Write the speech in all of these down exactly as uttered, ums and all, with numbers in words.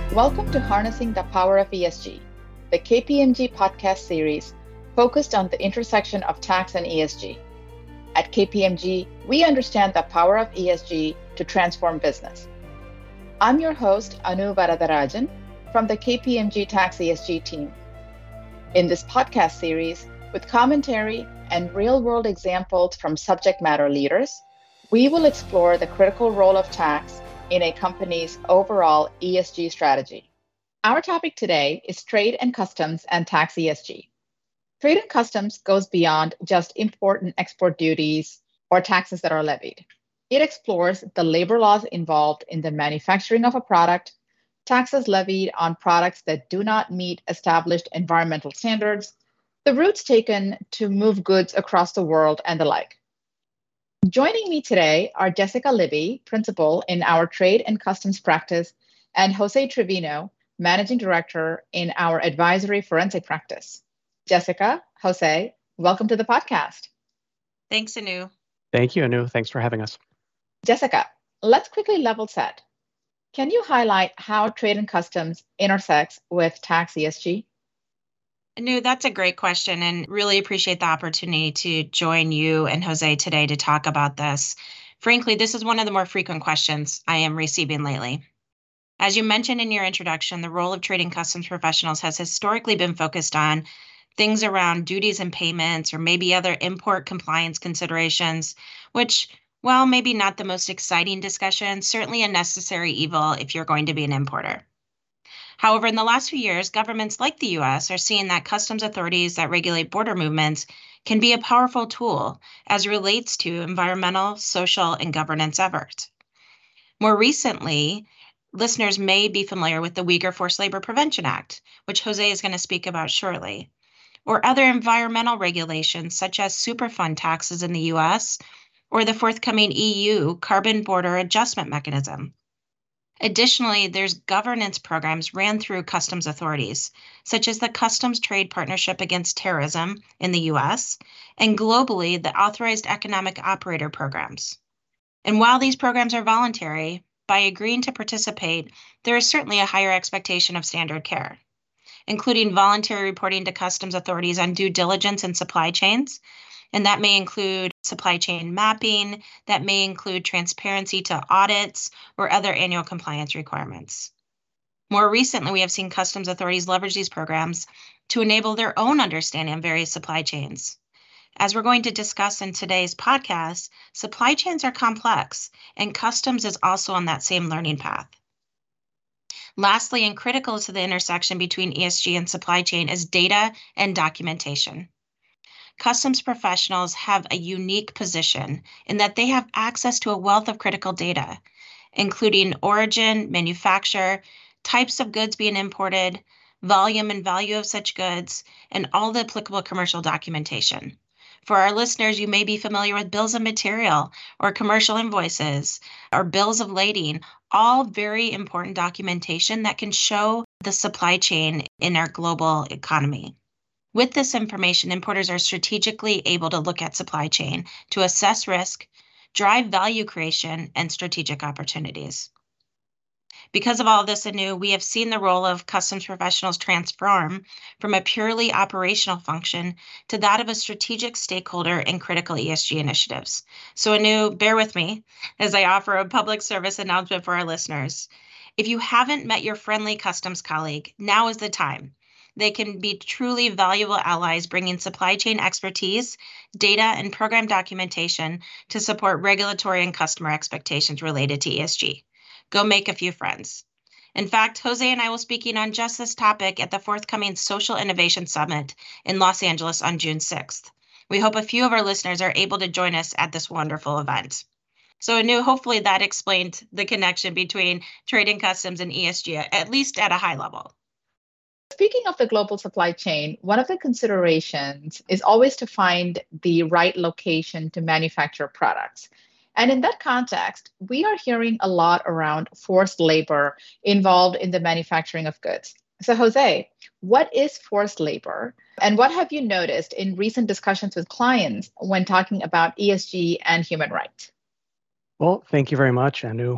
Welcome to Harnessing the Power of E S G, the K P M G podcast series focused on the intersection of tax and E S G. At K P M G, we understand the power of E S G to transform business. I'm your host, Anu Varadarajan, from the K P M G Tax E S G team. In this podcast series, with commentary and real-world examples from subject matter leaders, we will explore the critical role of tax in a company's overall E S G strategy. Our topic today is trade and customs and tax E S G. Trade and customs goes beyond just import and export duties or taxes that are levied. It explores the labor laws involved in the manufacturing of a product, taxes levied on products that do not meet established environmental standards, the routes taken to move goods across the world, and the like. Joining me today are Jessica Libby, Principal in our Trade and Customs Practice, and Jose Trevino, Managing Director in our Advisory Forensic Practice. Jessica, Jose, welcome to the podcast. Thanks, Anu. Thank you, Anu. Thanks for having us. Jessica, let's quickly level set. Can you highlight how trade and customs intersects with tax E S G? Anu, that's a great question, and really appreciate the opportunity to join you and Jose today to talk about this. Frankly, this is one of the more frequent questions I am receiving lately. As you mentioned in your introduction, the role of trade and customs professionals has historically been focused on things around duties and payments, or maybe other import compliance considerations, which, while maybe not the most exciting discussion, certainly a necessary evil if you're going to be an importer. However, in the last few years, governments like the U S are seeing that customs authorities that regulate border movements can be a powerful tool as it relates to environmental, social, and governance efforts. More recently, listeners may be familiar with the Uyghur Forced Labor Prevention Act, which Jose is going to speak about shortly, or other environmental regulations such as Superfund taxes in the U S, or the forthcoming E U Carbon Border Adjustment Mechanism. Additionally, there's governance programs ran through customs authorities, such as the Customs Trade Partnership Against Terrorism in the U S, and globally, the Authorized Economic Operator programs. And while these programs are voluntary, by agreeing to participate, there is certainly a higher expectation of standard care, including voluntary reporting to customs authorities on due diligence in supply chains. And that may include supply chain mapping, that may include transparency to audits or other annual compliance requirements. More recently, we have seen customs authorities leverage these programs to enable their own understanding of various supply chains. As we're going to discuss in today's podcast, supply chains are complex, and customs is also on that same learning path. Lastly, and critical to the intersection between E S G and supply chain is data and documentation. Customs professionals have a unique position in that they have access to a wealth of critical data, including origin, manufacturer, types of goods being imported, volume and value of such goods, and all the applicable commercial documentation. For our listeners, you may be familiar with bills of material or commercial invoices or bills of lading, all very important documentation that can show the supply chain in our global economy. With this information, importers are strategically able to look at supply chain to assess risk, drive value creation, and strategic opportunities. Because of all this anew, we have seen the role of customs professionals transform from a purely operational function to that of a strategic stakeholder in critical E S G initiatives. So anew, bear with me as I offer a public service announcement for our listeners. If you haven't met your friendly customs colleague, now is the time. They can be truly valuable allies, bringing supply chain expertise, data, and program documentation to support regulatory and customer expectations related to E S G. Go make a few friends. In fact, Jose and I will be speaking on just this topic at the forthcoming Social Innovation Summit in Los Angeles on June sixth. We hope a few of our listeners are able to join us at this wonderful event. So Anu, hopefully that explained the connection between trade and customs and E S G, at least at a high level. Speaking of the global supply chain, one of the considerations is always to find the right location to manufacture products. And in that context, we are hearing a lot around forced labor involved in the manufacturing of goods. So Jose, what is forced labor? And what have you noticed in recent discussions with clients when talking about E S G and human rights? Well, thank you very much, Anu.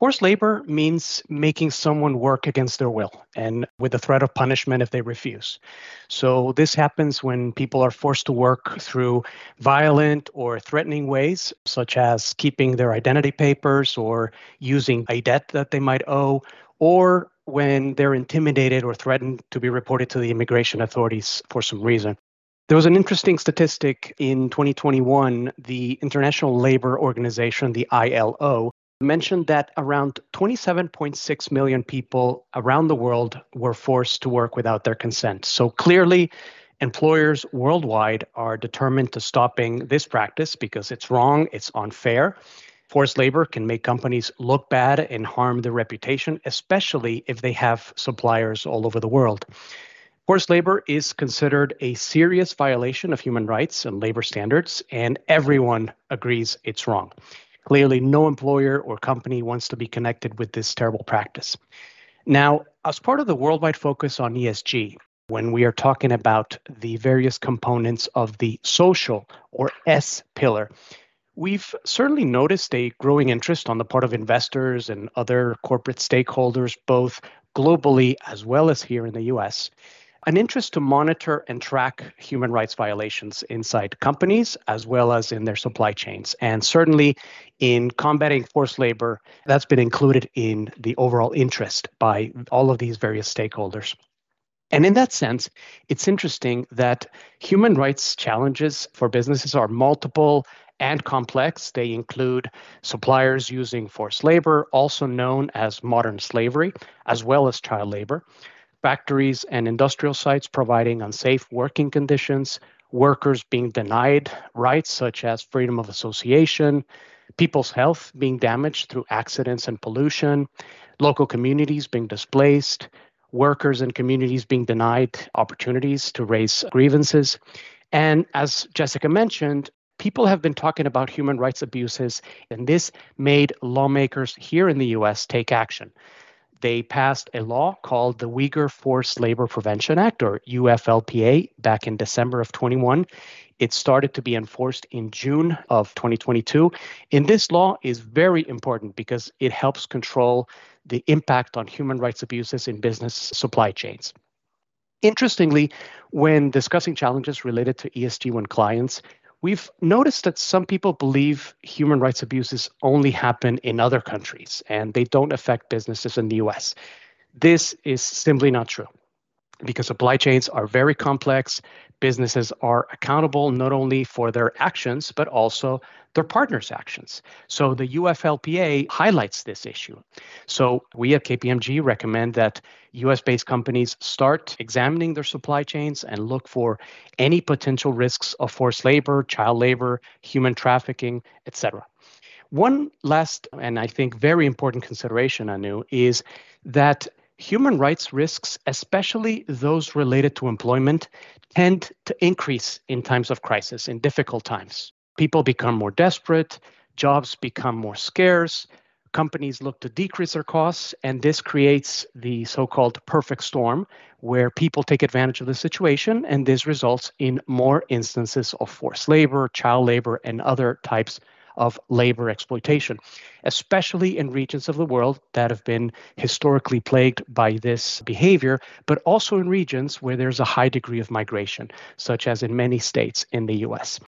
Forced labor means making someone work against their will and with the threat of punishment if they refuse. So this happens when people are forced to work through violent or threatening ways, such as keeping their identity papers or using a debt that they might owe, or when they're intimidated or threatened to be reported to the immigration authorities for some reason. There was an interesting statistic in twenty twenty-one. The International Labor Organization, the I L O, mentioned that around twenty-seven point six million people around the world were forced to work without their consent. So clearly, employers worldwide are determined to stopping this practice because it's wrong, it's unfair. Forced labor can make companies look bad and harm their reputation, especially if they have suppliers all over the world. Forced labor is considered a serious violation of human rights and labor standards, and everyone agrees it's wrong. Clearly, no employer or company wants to be connected with this terrible practice. Now, as part of the worldwide focus on E S G, when we are talking about the various components of the social or S pillar, we've certainly noticed a growing interest on the part of investors and other corporate stakeholders, both globally as well as here in the U S, an interest to monitor and track human rights violations inside companies as well as in their supply chains. And certainly in combating forced labor, that's been included in the overall interest by all of these various stakeholders. And in that sense, it's interesting that human rights challenges for businesses are multiple and complex. They include suppliers using forced labor, also known as modern slavery, as well as child labor, factories and industrial sites providing unsafe working conditions, workers being denied rights such as freedom of association, people's health being damaged through accidents and pollution, local communities being displaced, workers and communities being denied opportunities to raise grievances. And as Jessica mentioned, people have been talking about human rights abuses, and this made lawmakers here in the U S take action. They passed a law called the Uyghur Forced Labor Prevention Act, or U F L P A, back in December of twenty-one. It started to be enforced in June of twenty twenty-two. And this law is very important because it helps control the impact on human rights abuses in business supply chains. Interestingly, when discussing challenges related to E S G with clients, we've noticed that some people believe human rights abuses only happen in other countries and they don't affect businesses in the U S. This is simply not true because supply chains are very complex. Businesses are accountable not only for their actions, but also their partners' actions. So the U F L P A highlights this issue. So we at K P M G recommend that U S-based companies start examining their supply chains and look for any potential risks of forced labor, child labor, human trafficking, et cetera. One last, and I think very important consideration, Anu, is that human rights risks, especially those related to employment, tend to increase in times of crisis, in difficult times. People become more desperate, jobs become more scarce, companies look to decrease their costs, and this creates the so-called perfect storm, where people take advantage of the situation, and this results in more instances of forced labor, child labor, and other types of labor exploitation, especially in regions of the world that have been historically plagued by this behavior, but also in regions where there's a high degree of migration, such as in many states in the U S.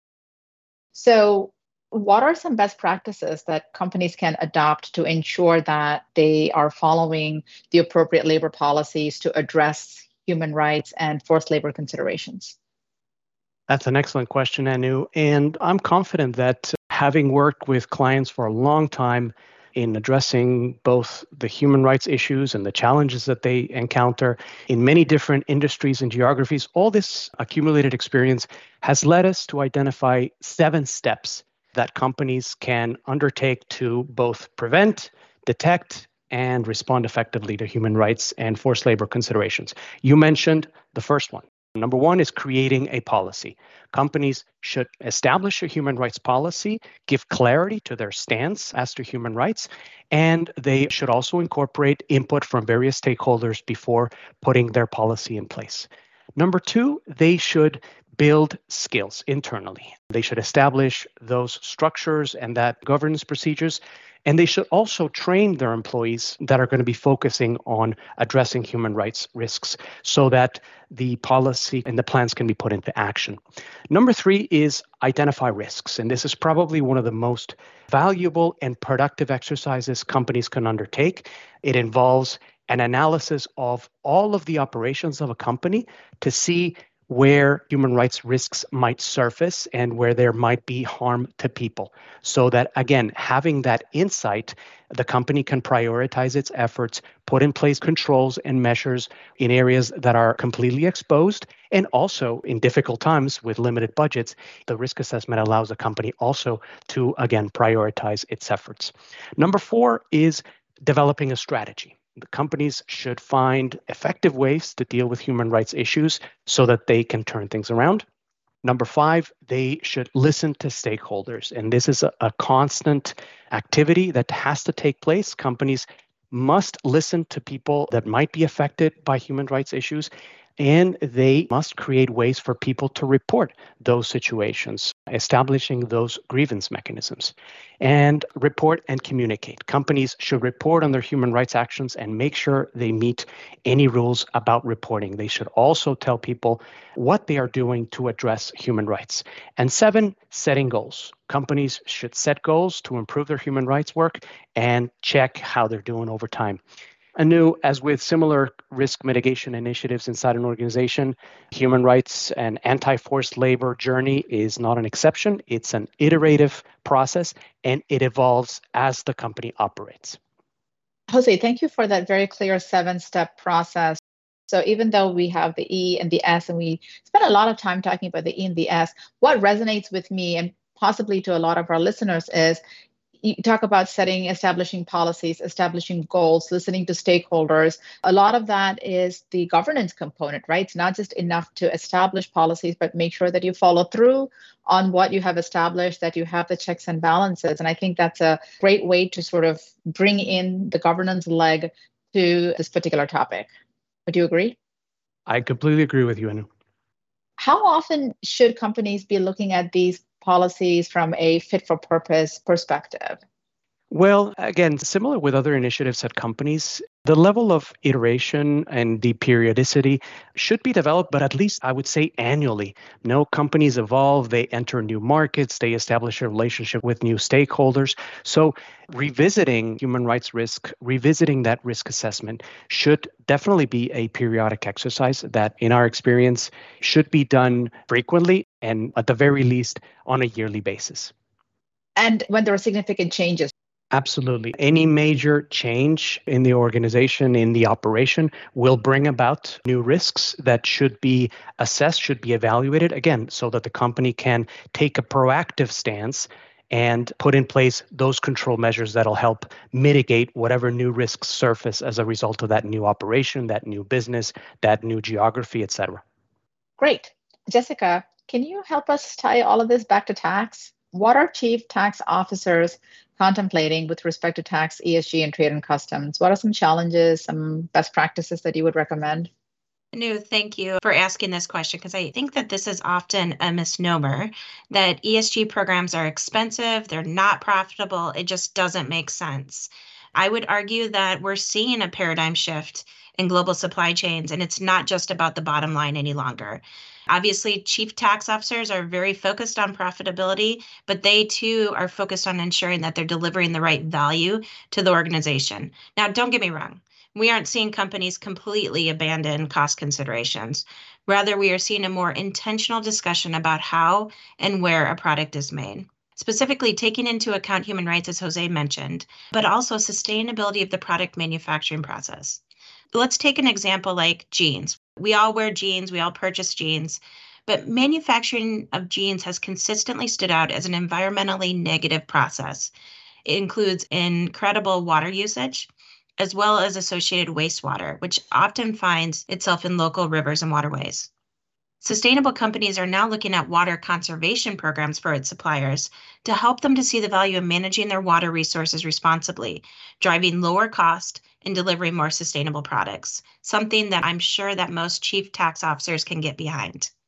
So, what are some best practices that companies can adopt to ensure that they are following the appropriate labor policies to address human rights and forced labor considerations? That's an excellent question, Anu. And I'm confident that having worked with clients for a long time in addressing both the human rights issues and the challenges that they encounter in many different industries and geographies, all this accumulated experience has led us to identify seven steps that companies can undertake to both prevent, detect, and respond effectively to human rights and forced labor considerations. You mentioned the first one. Number one is creating a policy. Companies should establish a human rights policy, give clarity to their stance as to human rights, and they should also incorporate input from various stakeholders before putting their policy in place. Number two, they should build skills internally. They should establish those structures and that governance procedures And they should also train their employees that are going to be focusing on addressing human rights risks so that the policy and the plans can be put into action. Number three is identify risks. And this is probably one of the most valuable and productive exercises companies can undertake. It involves an analysis of all of the operations of a company to see where human rights risks might surface and where there might be harm to people. So that, again, having that insight, the company can prioritize its efforts, put in place controls and measures in areas that are completely exposed. And also in difficult times with limited budgets, the risk assessment allows a company also to, again, prioritize its efforts. Number four is developing a strategy. The companies should find effective ways to deal with human rights issues so that they can turn things around. Number five, they should listen to stakeholders. And this is a, a constant activity that has to take place. Companies must listen to people that might be affected by human rights issues, and they must create ways for people to report those situations, establishing those grievance mechanisms, and report and communicate. Companies should report on their human rights actions and make sure they meet any rules about reporting. They should also tell people what they are doing to address human rights. And seven, setting goals. Companies should set goals to improve their human rights work and check how they're doing over time. Anu, as with similar risk mitigation initiatives inside an organization, human rights and anti-forced labor journey is not an exception. It's an iterative process, and it evolves as the company operates. Jose, thank you for that very clear seven-step process. So even though we have the E and the S, and we spent a lot of time talking about the E and the S, what resonates with me and possibly to a lot of our listeners is you talk about setting, establishing policies, establishing goals, listening to stakeholders. A lot of that is the governance component, right? It's not just enough to establish policies, but make sure that you follow through on what you have established, that you have the checks and balances. And I think that's a great way to sort of bring in the governance leg to this particular topic. Would you agree? I completely agree with you, Anu. How often should companies be looking at these policies from a fit-for-purpose perspective? Well, again, similar with other initiatives at companies, the level of iteration and the periodicity should be developed, but at least I would say annually. No, companies evolve, they enter new markets, they establish a relationship with new stakeholders. So revisiting human rights risk, revisiting that risk assessment should definitely be a periodic exercise that, in our experience, should be done frequently and at the very least on a yearly basis. And when there are significant changes. Absolutely. Any major change in the organization, in the operation, will bring about new risks that should be assessed, should be evaluated, again, so that the company can take a proactive stance and put in place those control measures that'll help mitigate whatever new risks surface as a result of that new operation, that new business, that new geography, et cetera. Great. Jessica, can you help us tie all of this back to tax? What are chief tax officers contemplating with respect to tax, E S G, and trade and customs? What are some challenges, some best practices that you would recommend? No, thank you for asking this question, because I think that this is often a misnomer that E S G programs are expensive, they're not profitable, it just doesn't make sense. I would argue that we're seeing a paradigm shift in global supply chains, and it's not just about the bottom line any longer. Obviously, chief tax officers are very focused on profitability, but they too are focused on ensuring that they're delivering the right value to the organization. Now, don't get me wrong. We aren't seeing companies completely abandon cost considerations. Rather, we are seeing a more intentional discussion about how and where a product is made, specifically taking into account human rights, as Jose mentioned, but also sustainability of the product manufacturing process. Let's take an example like jeans. We all wear jeans, we all purchase jeans, but manufacturing of jeans has consistently stood out as an environmentally negative process. It includes incredible water usage, as well as associated wastewater, which often finds itself in local rivers and waterways. Sustainable companies are now looking at water conservation programs for its suppliers to help them to see the value of managing their water resources responsibly, driving lower cost and delivering more sustainable products, something that I'm sure that most chief tax officers can get behind.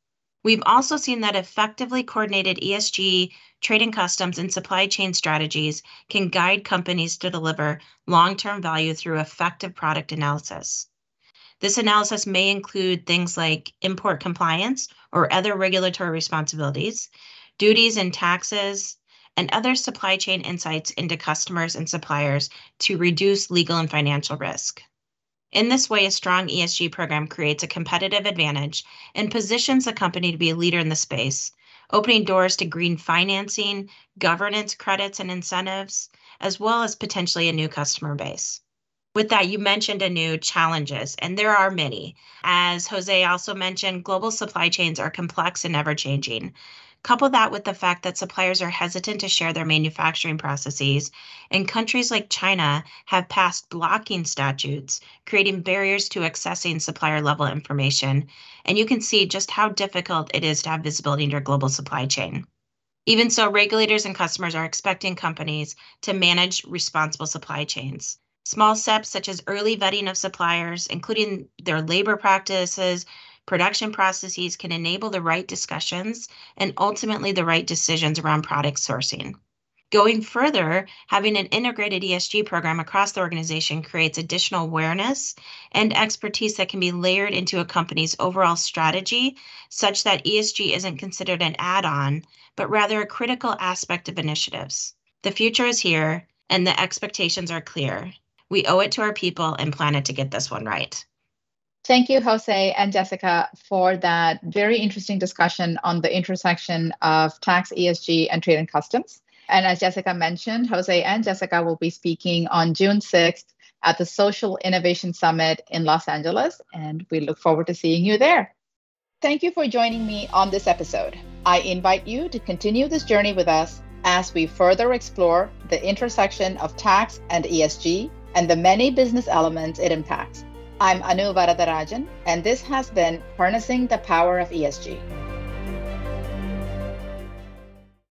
We've also seen that effectively coordinated E S G, trade and customs, and supply chain strategies can guide companies to deliver long-term value through effective product analysis. This analysis may include things like import compliance or other regulatory responsibilities, duties and taxes, and other supply chain insights into customers and suppliers to reduce legal and financial risk. In this way, a strong E S G program creates a competitive advantage and positions the company to be a leader in the space, opening doors to green financing, governance credits and incentives, as well as potentially a new customer base. With that, you mentioned Anu challenges, and there are many. As Jose also mentioned, global supply chains are complex and ever-changing. Couple that with the fact that suppliers are hesitant to share their manufacturing processes, and countries like China have passed blocking statutes, creating barriers to accessing supplier-level information, and you can see just how difficult it is to have visibility into your global supply chain. Even so, regulators and customers are expecting companies to manage responsible supply chains. Small steps such as early vetting of suppliers, including their labor practices, production processes, can enable the right discussions and ultimately the right decisions around product sourcing. Going further, having an integrated E S G program across the organization creates additional awareness and expertise that can be layered into a company's overall strategy, such that E S G isn't considered an add-on, but rather a critical aspect of initiatives. The future is here, and the expectations are clear. We owe it to our people and planet to get this one right. Thank you, Jose and Jessica, for that very interesting discussion on the intersection of tax, E S G, and trade and customs. And as Jessica mentioned, Jose and Jessica will be speaking on June sixth at the Social Innovation Summit in Los Angeles, and we look forward to seeing you there. Thank you for joining me on this episode. I invite you to continue this journey with us as we further explore the intersection of tax and E S G and the many business elements it impacts. I'm Anu Varadarajan, and this has been Harnessing the Power of E S G.